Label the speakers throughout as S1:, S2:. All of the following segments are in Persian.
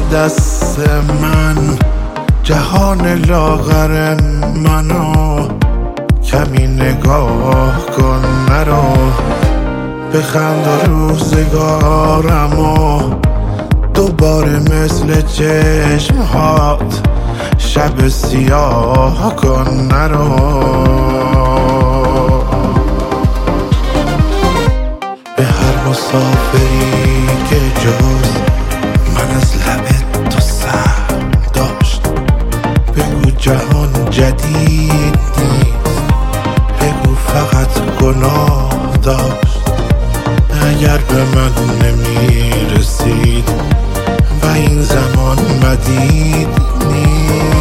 S1: دست من جهان لاغر منو کمی نگاه کن مرا بخند و روزگارمو دوباره مثل چشمهات شب سیاه کن نرو به هر مسافری که جز من از لب تو سر داشت بگو جهان جدید نیست بگو فقط گناه داشت اگر به من نمیرسید و این زمان مدید نیست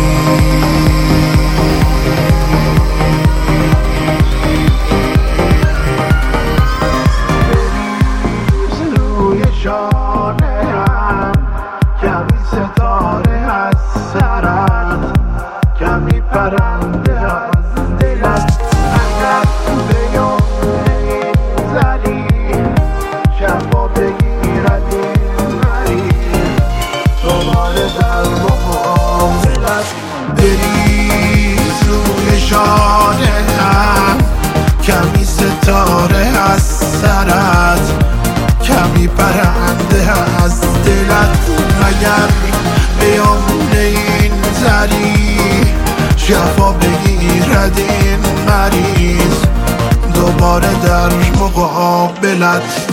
S1: روی شانه‌ام کمی ستاره از سرت کمی پرنده از دلت اگر به یاد این زری شفا بگیرد این مریض دوباره در مقابلت بریز روی شانه‌ام کمی ستاره از سرت کمی پرنده از دلت اگر بیامون این زری شفا بگیرد این مریض دوباره در مقابلت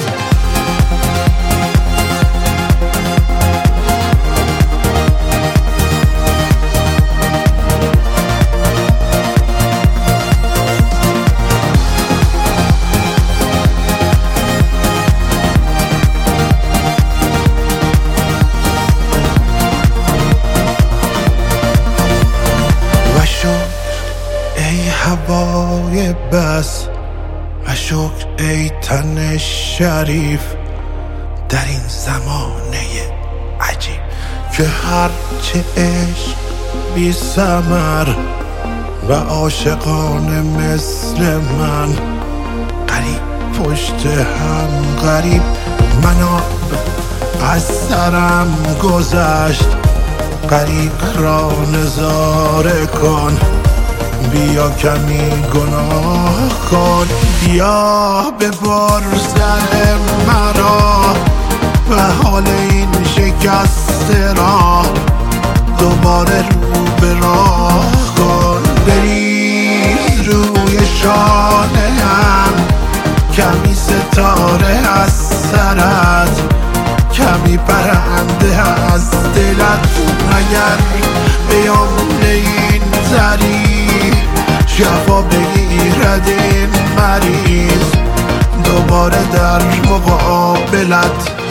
S1: ای هوای بس و شکر ای تن شریف در این زمانه عجیب که هرچه عشق بی ثمر و عاشقانه مثل من غریب پشت هم غریب منو از سرم گذشت غریب را نظاره کن بیا کمی گناه کن بیا ببر سر مرا و حال این شکسته را دوباره رو به راه کن بریز روی شانه‌ام کمی ستاره از سرت کمی پرنده از دلت اگر بیامون این زری شفا بگیرد این مریض دوباره در مقابلت